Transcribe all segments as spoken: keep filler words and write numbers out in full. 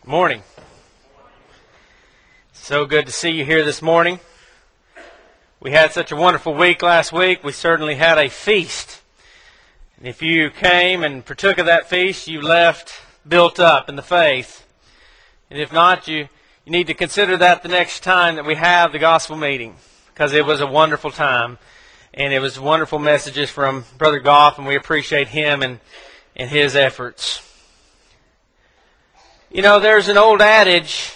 Morning. So good to see you here this morning. We had such a wonderful week last week. We certainly had a feast. And if you came and partook of that feast, you left built up in the faith. And if not, you, you need to consider that the next time that we have the gospel meeting, because it was a wonderful time. And it was wonderful messages from Brother Goff, and we appreciate him and, and his efforts. You know, there's an old adage,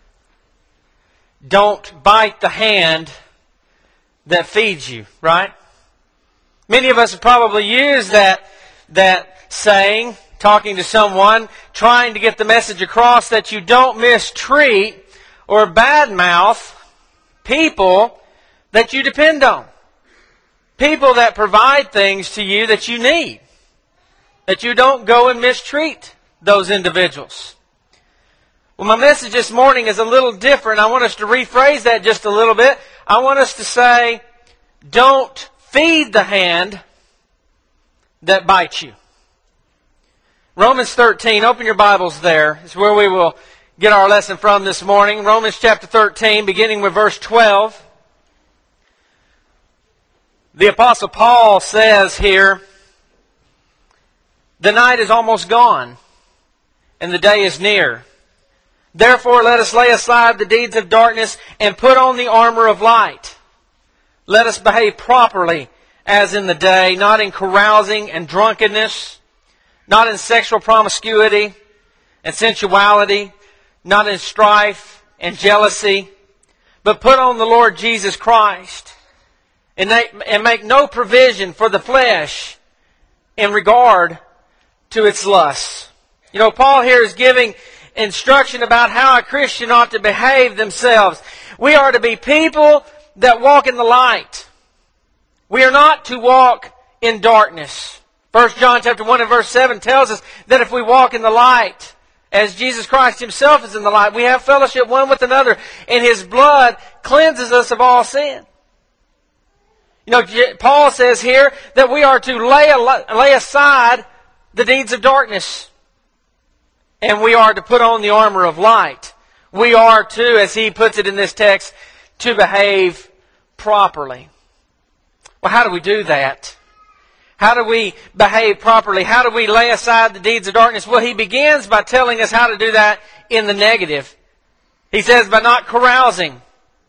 don't bite the hand that feeds you, right? Many of us have probably used that, that saying, talking to someone, trying to get the message across that you don't mistreat or badmouth people that you depend on. People that provide things to you that you need. That you don't go and mistreat those individuals. Well, my message this morning is a little different. I want us to rephrase that just a little bit. I want us to say, don't feed the hand that bites you. Romans thirteen, open your Bibles there. It's where we will get our lesson from this morning. Romans chapter thirteen, beginning with verse twelve. The Apostle Paul says here, the night is almost gone, and the day is near. Therefore, let us lay aside the deeds of darkness and put on the armor of light. Let us behave properly as in the day, not in carousing and drunkenness, not in sexual promiscuity and sensuality, not in strife and jealousy, but put on the Lord Jesus Christ and make no provision for the flesh in regard to its lusts. You know, Paul here is giving instruction about how a Christian ought to behave themselves. We are to be people that walk in the light. We are not to walk in darkness. First John chapter one and verse seven tells us that if we walk in the light, as Jesus Christ Himself is in the light, we have fellowship one with another, and His blood cleanses us of all sin. You know, Paul says here that we are to lay, lay aside the deeds of darkness. And we are to put on the armor of light. We are to, as he puts it in this text, to behave properly. Well, how do we do that? How do we behave properly? How do we lay aside the deeds of darkness? Well, he begins by telling us how to do that in the negative. He says by not carousing,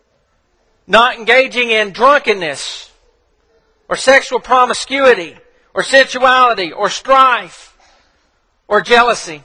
not engaging in drunkenness, or sexual promiscuity, or sensuality, or strife, or jealousy.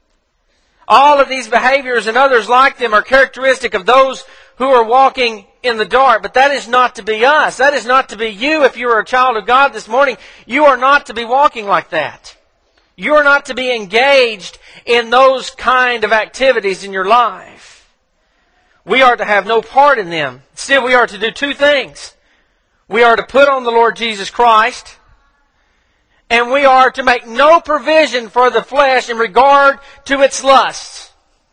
All of these behaviors and others like them are characteristic of those who are walking in the dark. But that is not to be us. That is not to be you if you are a child of God this morning. You are not to be walking like that. You are not to be engaged in those kind of activities in your life. We are to have no part in them. Instead, we are to do two things. We are to put on the Lord Jesus Christ, and we are to make no provision for the flesh in regard to its lusts.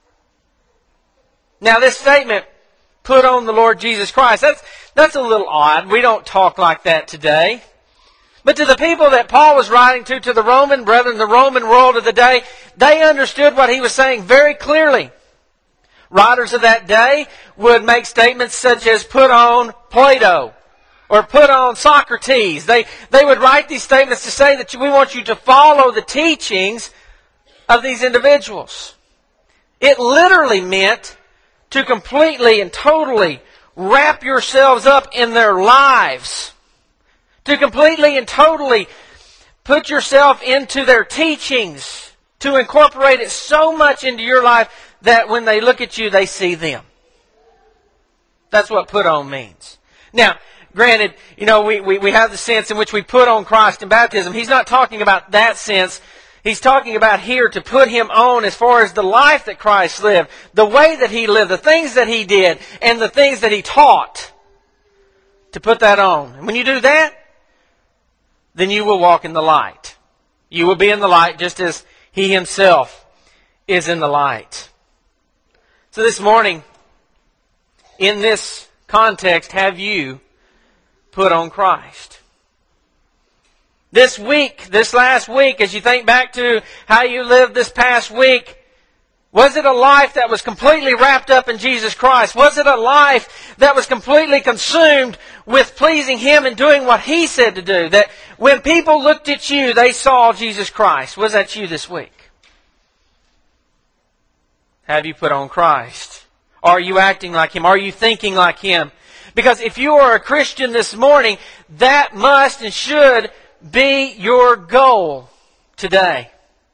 Now this statement, put on the Lord Jesus Christ, that's, that's a little odd. We don't talk like that today. But to the people that Paul was writing to, to the Roman brethren, the Roman world of the day, they understood what he was saying very clearly. Writers of that day would make statements such as put on Plato, or put on Socrates. They, they would write these statements to say that we want you to follow the teachings of these individuals. It literally meant to completely and totally wrap yourselves up in their lives. To completely and totally put yourself into their teachings. To incorporate it so much into your life that when they look at you, they see them. That's what put on means. Now, granted, you know, we, we, we have the sense in which we put on Christ in baptism. He's not talking about that sense. He's talking about here to put Him on as far as the life that Christ lived, the way that He lived, the things that He did, and the things that He taught. To put that on. And when you do that, then you will walk in the light. You will be in the light just as He Himself is in the light. So this morning, in this context, have you put on Christ? This week, this last week, as you think back to how you lived this past week, Was it a life that was completely wrapped up in Jesus Christ? Was it a life that was completely consumed with pleasing Him and doing what He said to do? That when people looked at you, they saw Jesus Christ. Was that you this week? Have you put on Christ? Are you acting like Him? Are you thinking like Him? Because if you are a Christian this morning, that must and should be your goal today.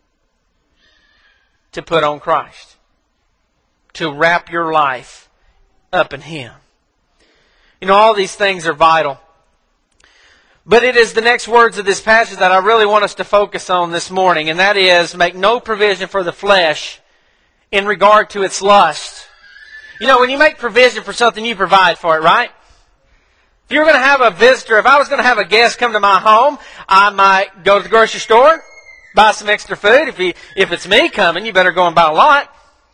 To put on Christ. To wrap your life up in Him. You know, all these things are vital. But it is the next words of this passage that I really want us to focus on this morning. And that is, make no provision for the flesh in regard to its lust. You know, when you make provision for something, you provide for it, right? If you're going to have a visitor, if I was going to have a guest come to my home, I might go to the grocery store, buy some extra food. If he, if it's me coming, you better go and buy a lot.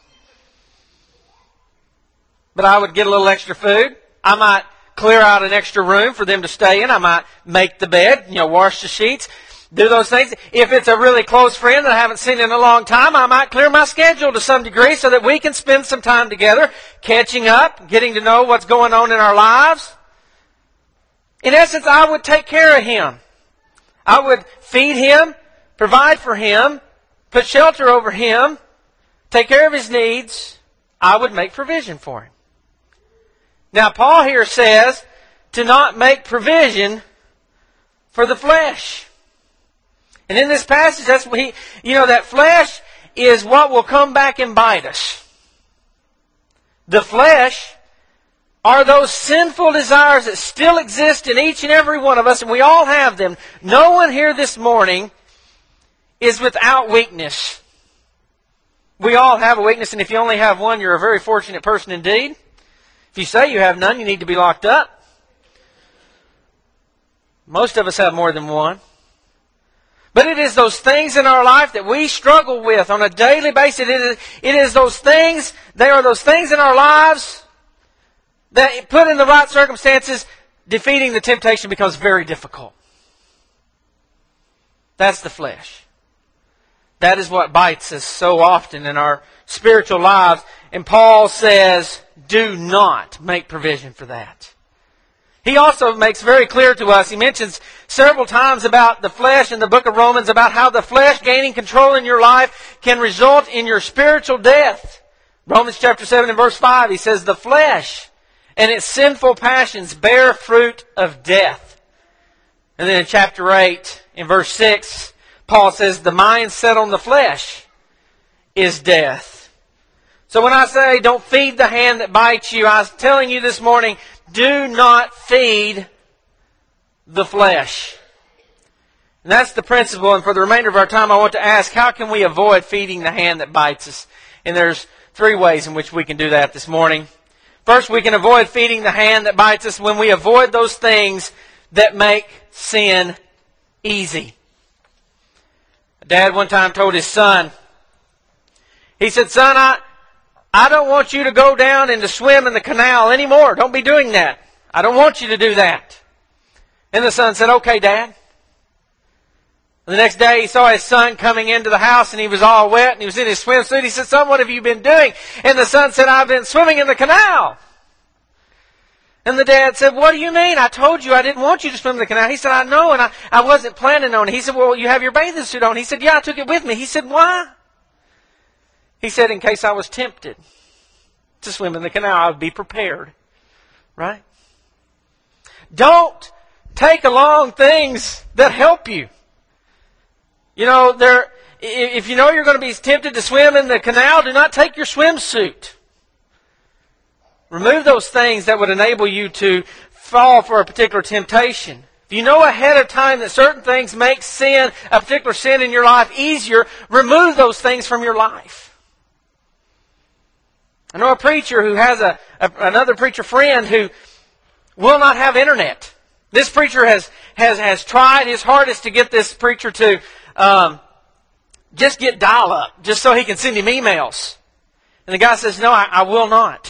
But I would get a little extra food. I might clear out an extra room for them to stay in. I might make the bed, you know, wash the sheets, do those things. If it's a really close friend that I haven't seen in a long time, I might clear my schedule to some degree so that we can spend some time together, catching up, getting to know what's going on in our lives. In essence, I would take care of him. I would feed him, provide for him, put shelter over him, take care of his needs. I would make provision for him. Now, Paul here says to not make provision for the flesh. And in this passage, that's what he, you know, that flesh is what will come back and bite us. The flesh are those sinful desires that still exist in each and every one of us, and we all have them. No one here this morning is without weakness. We all have a weakness, and if you only have one, you're a very fortunate person indeed. If you say you have none, you need to be locked up. Most of us have more than one. But it is those things in our life that we struggle with on a daily basis. It is, it is those things, they are those things in our lives that put in the right circumstances, defeating the temptation becomes very difficult. That's the flesh. That is what bites us so often in our spiritual lives. And Paul says, do not make provision for that. He also makes very clear to us, he mentions several times about the flesh in the book of Romans, about how the flesh gaining control in your life can result in your spiritual death. Romans chapter seven and verse five, he says, the flesh and its sinful passions bear fruit of death. And then in chapter eight, in verse six, Paul says, the mind set on the flesh is death. So when I say don't feed the hand that bites you, I was telling you this morning, do not feed the flesh. And that's the principle. And for the remainder of our time, I want to ask, how can we avoid feeding the hand that bites us? And there's three ways in which we can do that this morning. First, we can avoid feeding the hand that bites us when we avoid those things that make sin easy. A dad one time told his son, he said, son, I... I don't want you to go down and to swim in the canal anymore. Don't be doing that. I don't want you to do that. And the son said, okay, Dad. And the next day he saw his son coming into the house and he was all wet and he was in his swimsuit. He said, son, what have you been doing? And the son said, I've been swimming in the canal. And the dad said, what do you mean? I told you I didn't want you to swim in the canal. He said, I know, and I, I wasn't planning on it. He said, well, you have your bathing suit on. He said, yeah, I took it with me. He said, why? He said, in case I was tempted to swim in the canal, I would be prepared. Right? Don't take along things that help you. You know, there. If you know you're going to be tempted to swim in the canal, do not take your swimsuit. Remove those things that would enable you to fall for a particular temptation. If you know ahead of time that certain things make sin, a particular sin in your life, easier, remove those things from your life. I know a preacher who has a, a another preacher friend who will not have internet. This preacher has has has tried his hardest to get this preacher to um, just get dial-up, just so he can send him emails. And the guy says, no, I, I will not.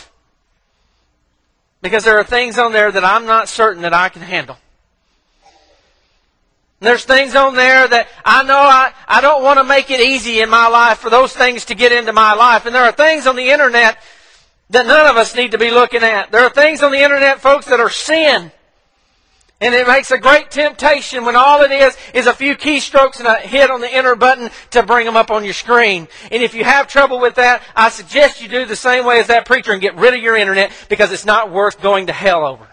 Because there are things on there that I'm not certain that I can handle. There's things on there that I know I, I don't want to make it easy in my life for those things to get into my life. And there are things on the internet that none of us need to be looking at. There are things on the internet, folks, that are sin. And it makes a great temptation when all it is is a few keystrokes and a hit on the enter button to bring them up on your screen. And if you have trouble with that, I suggest you do the same way as that preacher and get rid of your internet, because it's not worth going to hell over.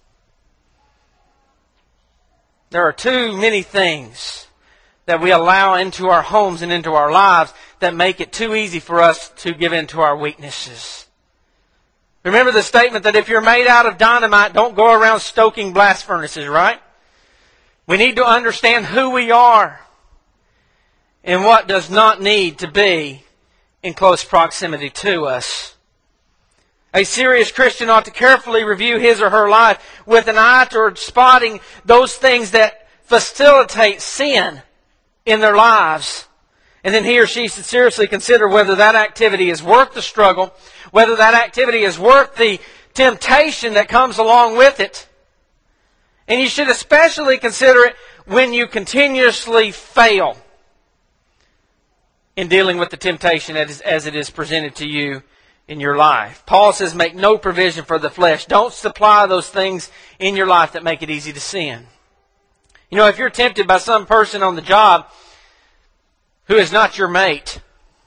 There are too many things that we allow into our homes and into our lives that make it too easy for us to give in to our weaknesses. Remember the statement that if you're made out of dynamite, don't go around stoking blast furnaces, right? We need to understand who we are and what does not need to be in close proximity to us. A serious Christian ought to carefully review his or her life with an eye toward spotting those things that facilitate sin in their lives. And then he or she should seriously consider whether that activity is worth the struggle, whether that activity is worth the temptation that comes along with it. And you should especially consider it when you continuously fail in dealing with the temptation as it is presented to you in your life. Paul says, make no provision for the flesh. Don't supply those things in your life that make it easy to sin. You know, if you're tempted by some person on the job who is not your mate,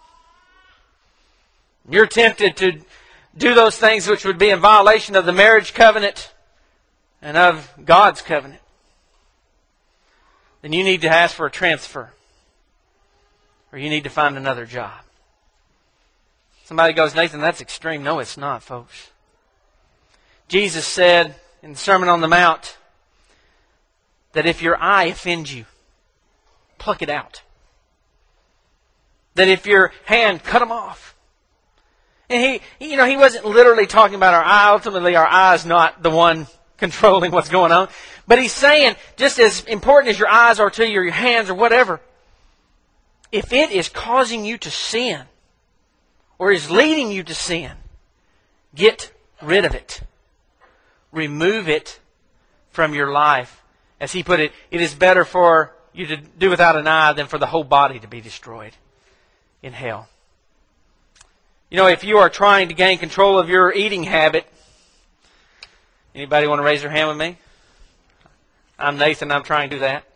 you're tempted to do those things which would be in violation of the marriage covenant and of God's covenant, then you need to ask for a transfer, or you need to find another job. Somebody goes, Nathan, that's extreme. No, it's not, folks. Jesus said in the Sermon on the Mount that if your eye offends you, pluck it out. That if your hand, cut them off. And he, you know, he wasn't literally talking about our eye. Ultimately, our eye is not the one controlling what's going on. But he's saying, just as important as your eyes are to you, or your hands or whatever, if it is causing you to sin, or is leading you to sin, get rid of it. Remove it from your life. As he put it, it is better for you to do without an eye than for the whole body to be destroyed in hell. You know, if you are trying to gain control of your eating habit, anybody want to raise their hand with me? I'm Nathan, I'm trying to do that.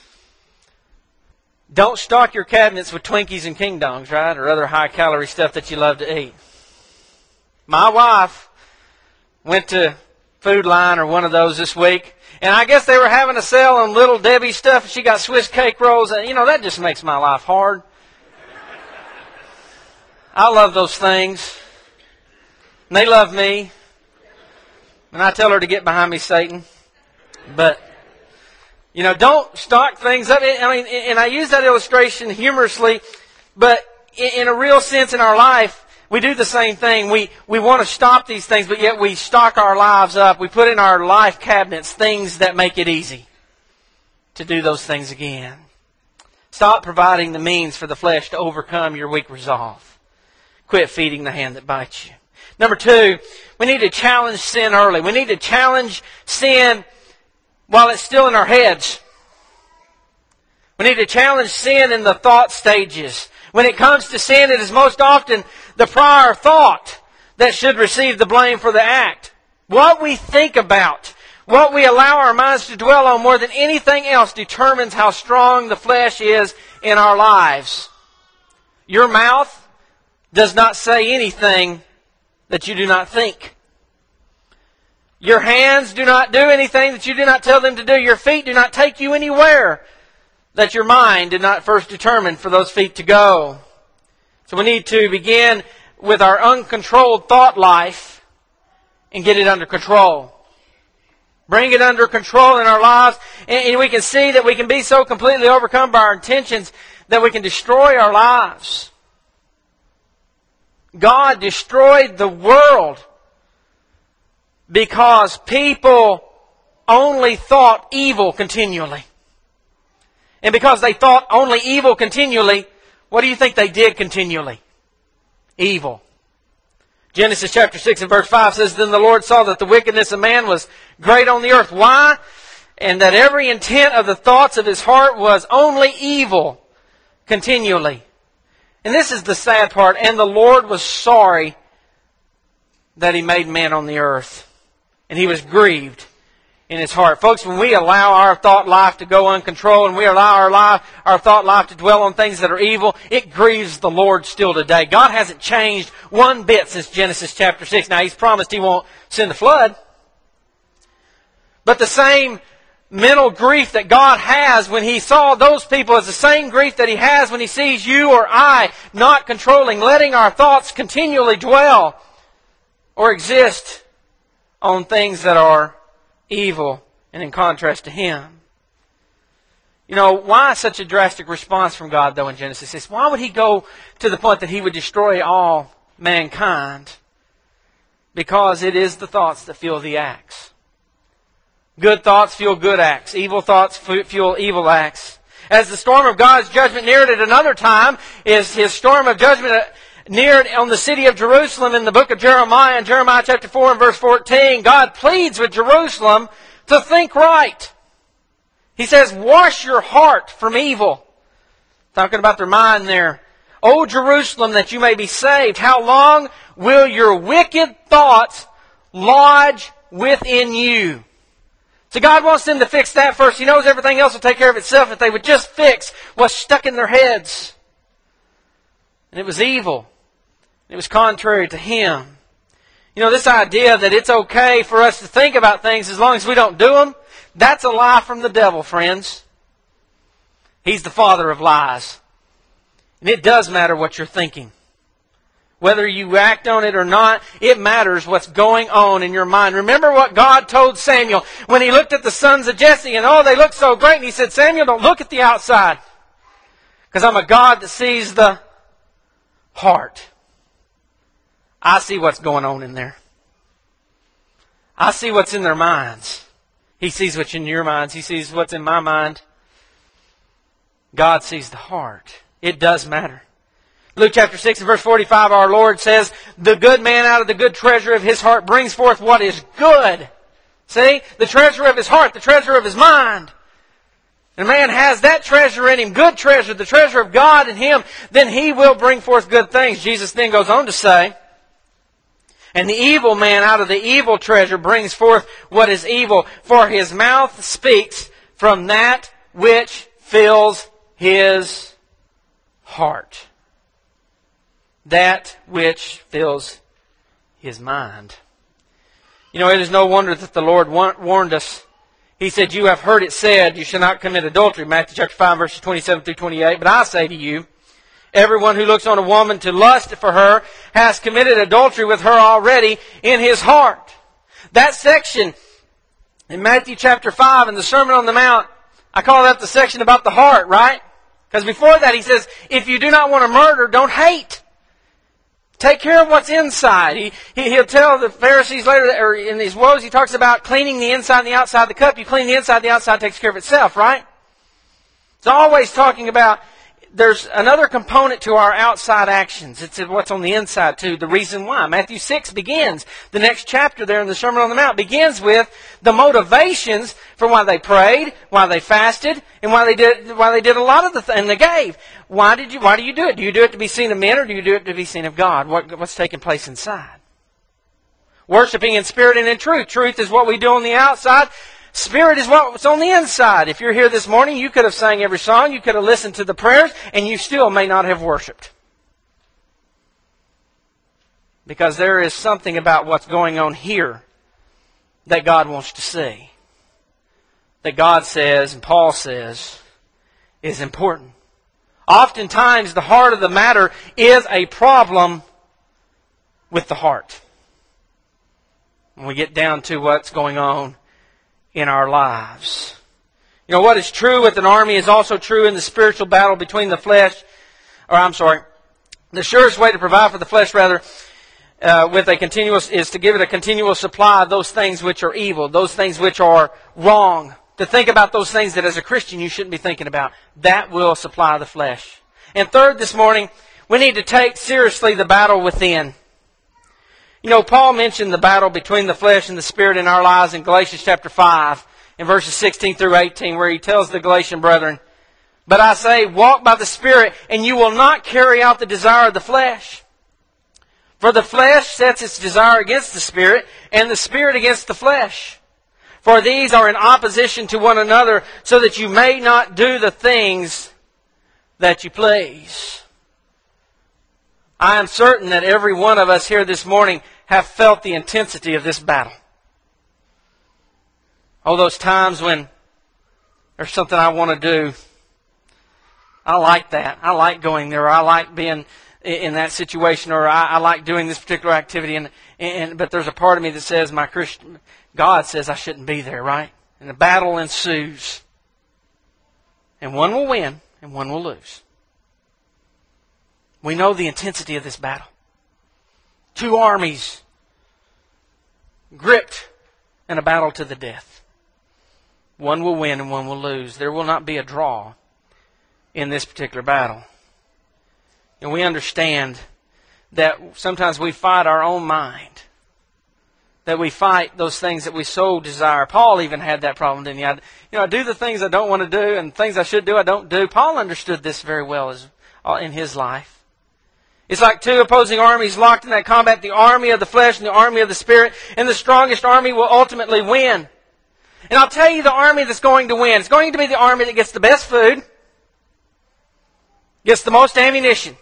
Don't stock your cabinets with Twinkies and King Dongs, right? Or other high-calorie stuff that you love to eat. My wife went to Food Line or one of those this week, and I guess they were having a sale on Little Debbie stuff, and she got Swiss cake rolls. And, you know, that just makes my life hard. I love those things. And they love me. And I tell her to get behind me, Satan. But... you know, don't stock things up. I mean, and I use that illustration humorously, but in a real sense in our life, we do the same thing. We we want to stop these things, but yet we stock our lives up. We put in our life cabinets things that make it easy to do those things again. Stop providing the means for the flesh to overcome your weak resolve. Quit feeding the hand that bites you. Number two, we need to challenge sin early. We need to challenge sin while it's still in our heads. We need to challenge sin in the thought stages. When it comes to sin, it is most often the prior thought that should receive the blame for the act. What we think about, what we allow our minds to dwell on more than anything else determines how strong the flesh is in our lives. Your mouth does not say anything that you do not think. Your hands do not do anything that you do not tell them to do. Your feet do not take you anywhere that your mind did not first determine for those feet to go. So we need to begin with our uncontrolled thought life and get it under control. Bring it under control in our lives, and we can see that we can be so completely overcome by our intentions that we can destroy our lives. God destroyed the world because people only thought evil continually. And because they thought only evil continually, what do you think they did continually? Evil. Genesis chapter six and verse five says, Then the Lord saw that the wickedness of man was great on the earth. Why? and that every intent of the thoughts of his heart was only evil continually. And this is the sad part. And the Lord was sorry that He made man on the earth. And He was grieved in His heart. Folks, when we allow our thought life to go uncontrolled and we allow our life, our thought life to dwell on things that are evil, it grieves the Lord still today. God hasn't changed one bit since Genesis chapter six. Now, He's promised He won't send a flood. But the same mental grief that God has when He saw those people is the same grief that He has when He sees you or I not controlling, letting our thoughts continually dwell or exist on things that are evil and in contrast to Him. You know, why such a drastic response from God, though, in Genesis six? Why would He go to the point that He would destroy all mankind? Because it is the thoughts that fuel the acts. Good thoughts fuel good acts. Evil thoughts fuel evil acts. As the storm of God's judgment neared at another time, is His storm of judgment neared on the city of Jerusalem in the book of Jeremiah, in Jeremiah chapter four and verse fourteen, God pleads with Jerusalem to think right. He says, wash your heart from evil. Talking about their mind there. O Jerusalem, that you may be saved, how long will your wicked thoughts lodge within you? So God wants them to fix that first. He knows everything else will take care of itself if they would just fix what's stuck in their heads. And it was evil. It was contrary to Him. You know, this idea that it's okay for us to think about things as long as we don't do them, that's a lie from the devil, friends. He's the father of lies. And it does matter what you're thinking. Whether you act on it or not, it matters what's going on in your mind. Remember what God told Samuel when He looked at the sons of Jesse and, oh, they look so great. And He said, Samuel, don't look at the outside. Because I'm a God that sees the heart. I see what's going on in there. I see what's in their minds. He sees what's in your minds. He sees what's in my mind. God sees the heart. It does matter. Luke chapter six and verse forty-five, our Lord says, the good man out of the good treasure of his heart brings forth what is good. See? The treasure of his heart, the treasure of his mind. And a man has that treasure in him, good treasure, the treasure of God in him, then he will bring forth good things. Jesus then goes on to say, and the evil man out of the evil treasure brings forth what is evil, for his mouth speaks from that which fills his heart. That which fills his mind. You know, it is no wonder that the Lord warned us. He said, you have heard it said, you shall not commit adultery. Matthew chapter five, verses twenty-seven through twenty-eight. But I say to you, everyone who looks on a woman to lust for her has committed adultery with her already in his heart. That section in Matthew chapter five in the Sermon on the Mount, I call that the section about the heart, right? Because before that he says, if you do not want to murder, don't hate. Take care of what's inside. He, he, he'll tell the Pharisees later, or in these woes, he talks about cleaning the inside and the outside of the cup. You clean the inside, the outside takes care of itself, right? It's always talking about, there's another component to our outside actions. It's what's on the inside too, the reason why. Matthew six begins, the next chapter there in the Sermon on the Mount begins with the motivations for why they prayed, why they fasted, and why they did why they did a lot of the things, and they gave. Why did you why do you do it? Do you do it to be seen of men, or do you do it to be seen of God? What, what's taking place inside? Worshipping in spirit and in truth. Truth is what we do on the outside. Spirit is what's on the inside. If you're here this morning, you could have sang every song, you could have listened to the prayers, and you still may not have worshipped. Because there is something about what's going on here that God wants to see. That God says, and Paul says, is important. Oftentimes, the heart of the matter is a problem with the heart. When we get down to what's going on in our lives. You know, what is true with an army is also true in the spiritual battle between the flesh, or I'm sorry, the surest way to provide for the flesh, rather, uh, with a continuous, is to give it a continual supply of those things which are evil, those things which are wrong. To think about those things that as a Christian you shouldn't be thinking about. That will supply the flesh. And third, this morning, we need to take seriously the battle within. You know, Paul mentioned the battle between the flesh and the spirit in our lives in Galatians chapter five. in verses sixteen through eighteen, where he tells the Galatian brethren, "But I say, walk by the Spirit, and you will not carry out the desire of the flesh. For the flesh sets its desire against the Spirit, and the Spirit against the flesh. For these are in opposition to one another, so that you may not do the things that you please." I am certain that every one of us here this morning have felt the intensity of this battle. Oh, those times when there's something I want to do. I like that. I like going there. I like being in that situation, or I, I like doing this particular activity. And, and but there's a part of me that says, my Christian God says I shouldn't be there, right? And the battle ensues. And one will win, and one will lose. We know the intensity of this battle. Two armies gripped in a battle to the death. One will win and one will lose. There will not be a draw in this particular battle. And we understand that sometimes we fight our own mind. That we fight those things that we so desire. Paul even had that problem, didn't he? I, you know, I do the things I don't want to do, and things I should do I don't do. Paul understood this very well as, uh, in his life. It's like two opposing armies locked in that combat, the army of the flesh and the army of the Spirit, and the strongest army will ultimately win. And I'll tell you the army that's going to win. It's going to be the army that gets the best food, gets the most ammunition.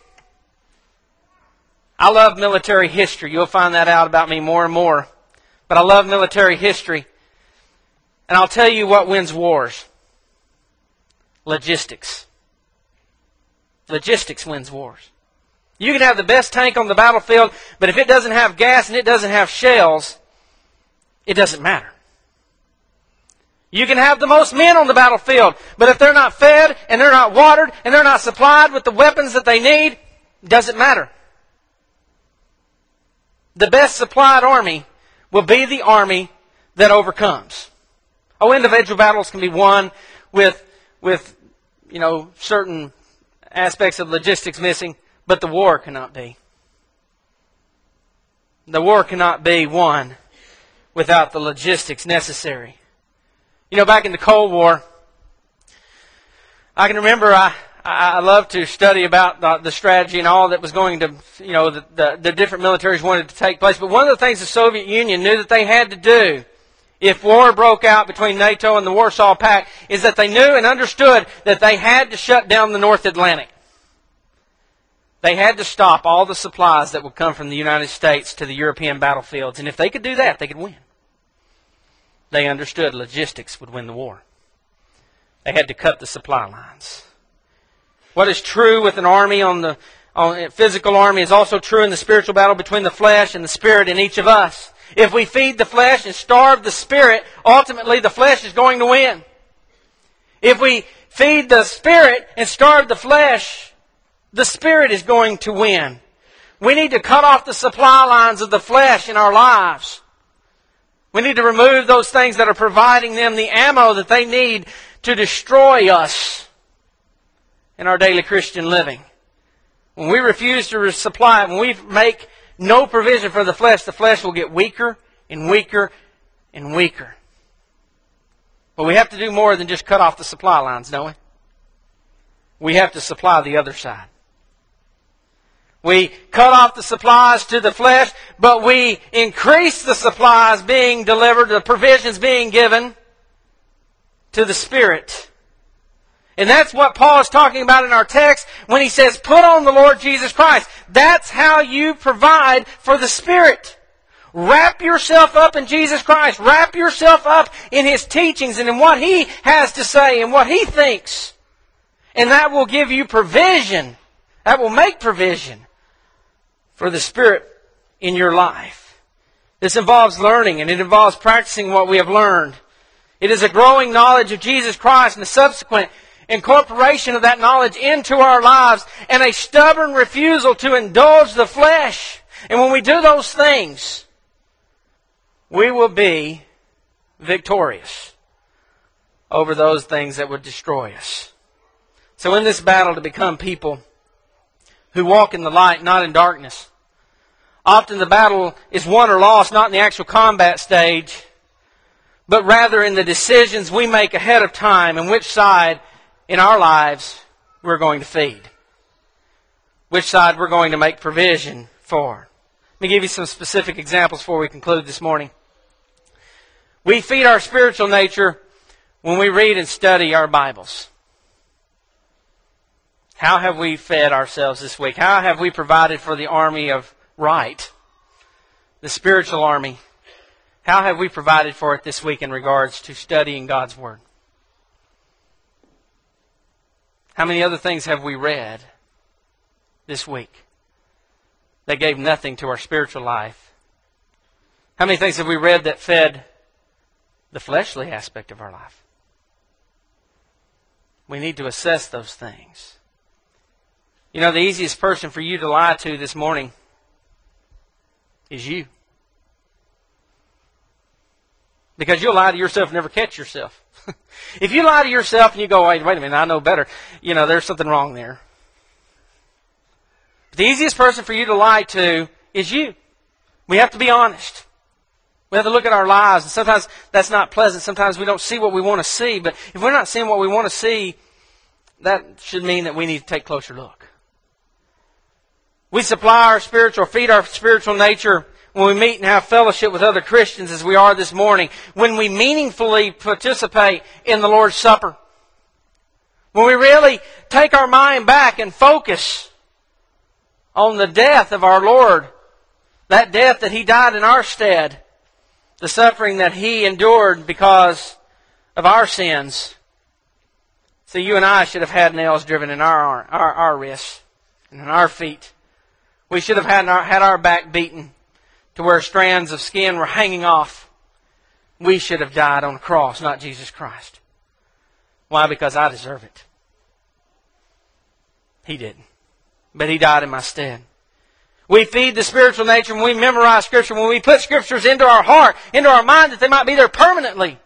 I love military history. You'll find that out about me more and more. But I love military history. And I'll tell you what wins wars. Logistics. Logistics wins wars. You can have the best tank on the battlefield, but if it doesn't have gas and it doesn't have shells, it doesn't matter. You can have the most men on the battlefield, but if they're not fed and they're not watered and they're not supplied with the weapons that they need, it doesn't matter. The best supplied army will be the army that overcomes. Oh, individual battles can be won with, with, you know, certain aspects of logistics missing, but the war cannot be. The war cannot be won without the logistics necessary. You know, back in the Cold War, I can remember I, I loved to study about the, the strategy and all that was going to, you know, the, the, the different militaries wanted to take place. But one of the things the Soviet Union knew that they had to do if war broke out between NATO and the Warsaw Pact is that they knew and understood that they had to shut down the North Atlantic. They had to stop all the supplies that would come from the United States to the European battlefields. And if they could do that, they could win. They understood logistics would win the war. They had to cut the supply lines. What is true with an army on the on a physical army is also true in the spiritual battle between the flesh and the Spirit in each of us. If we feed the flesh and starve the Spirit, ultimately the flesh is going to win. If we feed the Spirit and starve the flesh, the Spirit is going to win. We need to cut off the supply lines of the flesh in our lives. We need to remove those things that are providing them the ammo that they need to destroy us in our daily Christian living. When we refuse to supply it, when we make no provision for the flesh, the flesh will get weaker and weaker and weaker. But we have to do more than just cut off the supply lines, don't we? We have to supply the other side. We cut off the supplies to the flesh, but we increase the supplies being delivered, the provisions being given to the Spirit. And that's what Paul is talking about in our text when he says, put on the Lord Jesus Christ. That's how you provide for the Spirit. Wrap yourself up in Jesus Christ. Wrap yourself up in His teachings and in what He has to say and what He thinks. And that will give you provision. That will make provision for the Spirit in your life. This involves learning and it involves practicing what we have learned. It is a growing knowledge of Jesus Christ and a subsequent incorporation of that knowledge into our lives and a stubborn refusal to indulge the flesh. And when we do those things, we will be victorious over those things that would destroy us. So in this battle to become people who walk in the light, not in darkness. Often the battle is won or lost, not in the actual combat stage, but rather in the decisions we make ahead of time and which side in our lives we're going to feed. Which side we're going to make provision for. Let me give you some specific examples before we conclude this morning. We feed our spiritual nature when we read and study our Bibles. How have we fed ourselves this week? How have we provided for the army of right? The spiritual army. How have we provided for it this week in regards to studying God's Word? How many other things have we read this week that gave nothing to our spiritual life? How many things have we read that fed the fleshly aspect of our life? We need to assess those things. You know, the easiest person for you to lie to this morning is you. Because you'll lie to yourself and never catch yourself. If you lie to yourself and you go, wait, wait a minute, I know better, you know, there's something wrong there. But the easiest person for you to lie to is you. We have to be honest. We have to look at our lives, and sometimes that's not pleasant. Sometimes we don't see what we want to see, but if we're not seeing what we want to see, that should mean that we need to take a closer look. We supply our spiritual, feed our spiritual nature when we meet and have fellowship with other Christians as we are this morning. When we meaningfully participate in the Lord's Supper. When we really take our mind back and focus on the death of our Lord. That death that He died in our stead. The suffering that He endured because of our sins. So you and I should have had nails driven in our, our, our wrists and in our feet. We should have had our, had our back beaten to where strands of skin were hanging off. We should have died on the cross, not Jesus Christ. Why? Because I deserve it. He didn't. But He died in my stead. We feed the spiritual nature when we memorize Scripture, when we put Scriptures into our heart, into our mind, that they might be there permanently.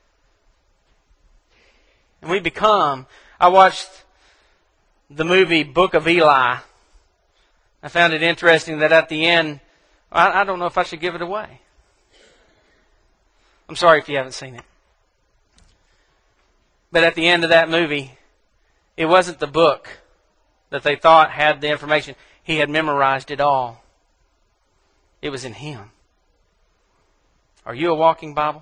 And we become... I watched the movie Book of Eli. I found it interesting that at the end, I, I don't know if I should give it away. I'm sorry if you haven't seen it. But at the end of that movie, it wasn't the book that they thought had the information. He had memorized it all. It was in him. Are you a walking Bible?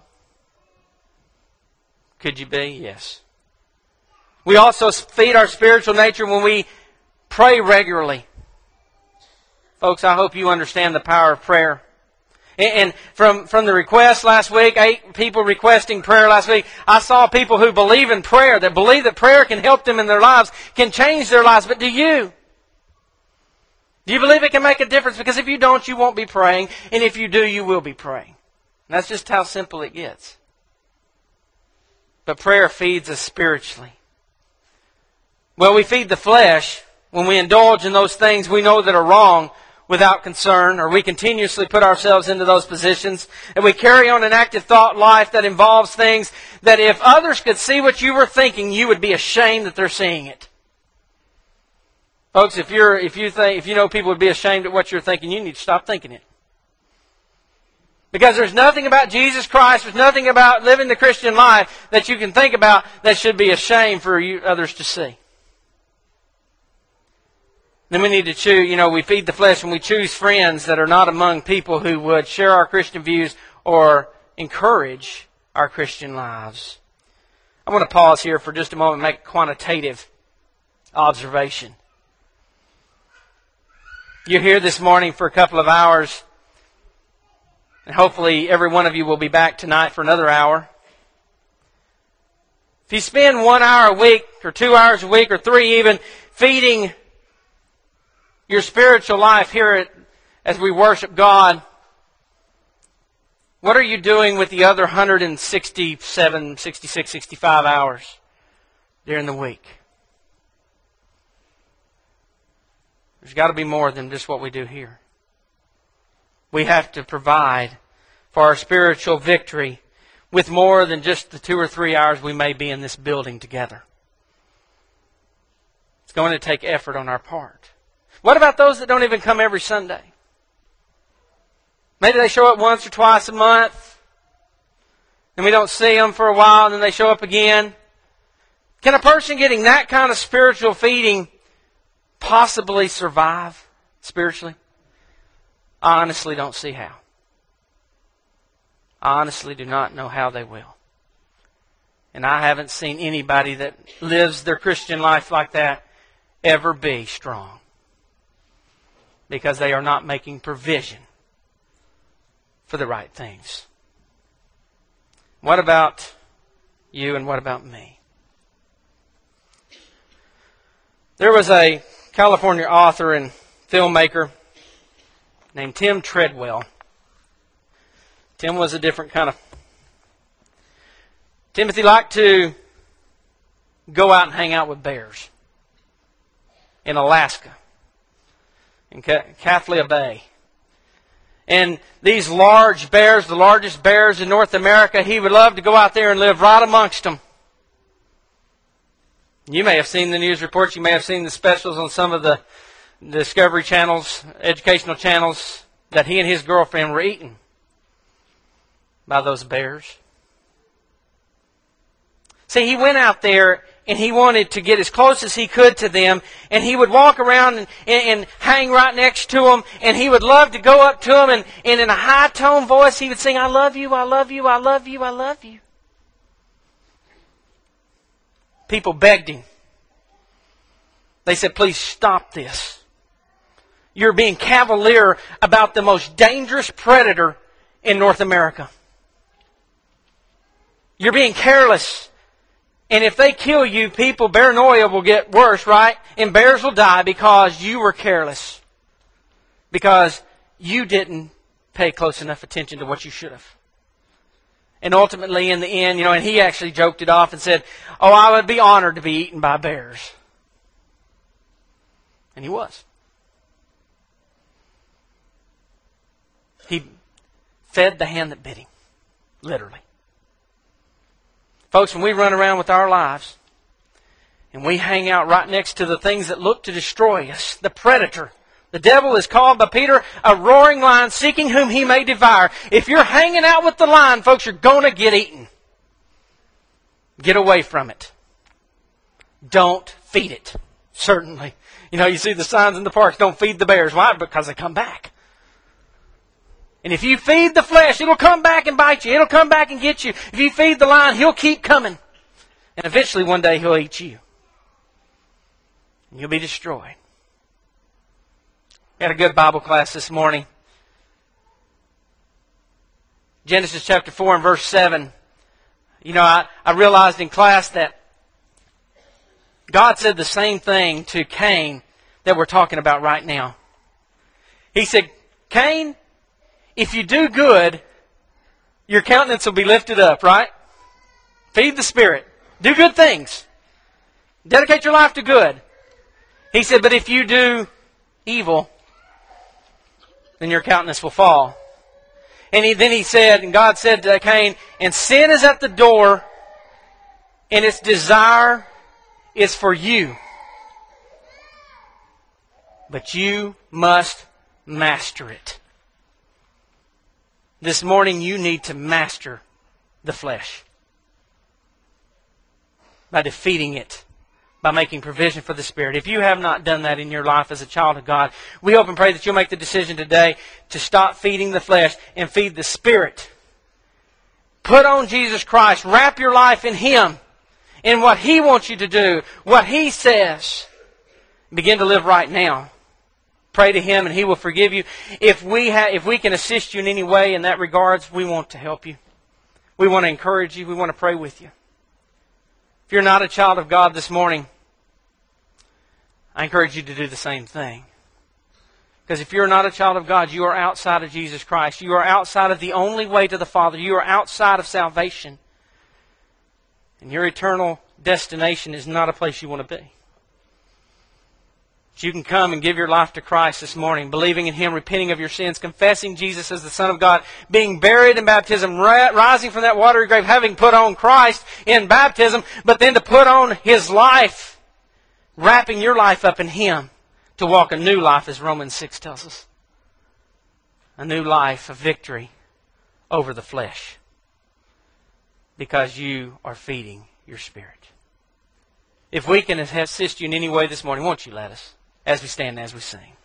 Could you be? Yes. We also feed our spiritual nature when we pray regularly. Folks, I hope you understand the power of prayer. And from, from the request last week, eight people requesting prayer last week, I saw people who believe in prayer, that believe that prayer can help them in their lives, can change their lives. But do you? Do you believe it can make a difference? Because if you don't, you won't be praying. And if you do, you will be praying. And that's just how simple it gets. But prayer feeds us spiritually. Well, we feed the flesh when we indulge in those things we know that are wrong without concern, or we continuously put ourselves into those positions, and we carry on an active thought life that involves things that if others could see what you were thinking, you would be ashamed that they're seeing it. Folks, if you're if you think if you know people would be ashamed at what you're thinking, you need to stop thinking it. Because there's nothing about Jesus Christ, there's nothing about living the Christian life that you can think about that should be a shame for you others to see. Then we need to choose, you know, we feed the flesh and we choose friends that are not among people who would share our Christian views or encourage our Christian lives. I want to pause here for just a moment and make a quantitative observation. You're here this morning for a couple of hours, and hopefully every one of you will be back tonight for another hour. If you spend one hour a week, or two hours a week, or three even, feeding your spiritual life here at, as we worship God, what are you doing with the other one hundred sixty-seven, sixty-six, sixty-five hours during the week? There's got to be more than just what we do here. We have to provide for our spiritual victory with more than just the two or three hours we may be in this building together. It's going to take effort on our part. What about those that don't even come every Sunday? Maybe they show up once or twice a month. and we don't see them for a while, and then they show up again. Can a person getting that kind of spiritual feeding possibly survive spiritually? I honestly don't see how. I honestly do not know how they will. And I haven't seen anybody that lives their Christian life like that ever be strong. Because they are not making provision for the right things. What about you and what about me? There was a California author and filmmaker named Tim Treadwell. Tim was a different kind of... Timothy liked to go out and hang out with bears in Alaska, in Kathleen Bay. And these large bears, the largest bears in North America, he would love to go out there and live right amongst them. You may have seen the news reports, you may have seen the specials on some of the Discovery channels, educational channels, that he and his girlfriend were eaten by those bears. See, he went out there and he wanted to get as close as he could to them, and he would walk around and, and, and hang right next to them, and he would love to go up to them, and, and in a high-tone voice he would sing, "I love you, I love you, I love you, I love you." People begged him. They said, "Please stop this. You're being cavalier about the most dangerous predator in North America. You're being careless. And if they kill you, people, paranoia will get worse, right? And bears will die because you were careless. Because you didn't pay close enough attention to what you should have." And ultimately, in the end, you know, and he actually joked it off and said, "Oh, I would be honored to be eaten by bears." And he was. He fed the hand that bit him. Literally. Folks, when we run around with our lives and we hang out right next to the things that look to destroy us, the predator, the devil is called by Peter a roaring lion seeking whom he may devour. If you're hanging out with the lion, folks, you're going to get eaten. Get away from it. Don't feed it. Certainly. You know, you see the signs in the parks, don't feed the bears. Why? Because they come back. And if you feed the flesh, it'll come back and bite you. It'll come back and get you. If you feed the lion, he'll keep coming. And eventually one day he'll eat you. And you'll be destroyed. We had a good Bible class this morning. Genesis chapter four and verse seven. You know, I, I realized in class that God said the same thing to Cain that we're talking about right now. He said, "Cain, if you do good, your countenance will be lifted up," right? Feed the Spirit. Do good things. Dedicate your life to good. He said, "But if you do evil, then your countenance will fall." And he, then he said, and God said to Cain, "And sin is at the door, and its desire is for you. But you must master it." This morning you need to master the flesh by defeating it, by making provision for the Spirit. If you have not done that in your life as a child of God, we hope and pray that you'll make the decision today to stop feeding the flesh and feed the Spirit. Put on Jesus Christ. Wrap your life in Him, in what He wants you to do, what He says. Begin to live right now. Pray to Him and He will forgive you. If we ha- if we can assist you in any way in that regards, we want to help you. We want to encourage you. We want to pray with you. If you're not a child of God this morning, I encourage you to do the same thing. Because if you're not a child of God, you are outside of Jesus Christ. You are outside of the only way to the Father. You are outside of salvation. And your eternal destination is not a place you want to be. You can come and give your life to Christ this morning, believing in Him, repenting of your sins, confessing Jesus as the Son of God, being buried in baptism, rising from that watery grave, having put on Christ in baptism, but then to put on His life, wrapping your life up in Him, to walk a new life, as Romans six tells us. A new life of victory over the flesh. because you are feeding your spirit. If we can assist you in any way this morning, won't you let us, as we stand and as we sing.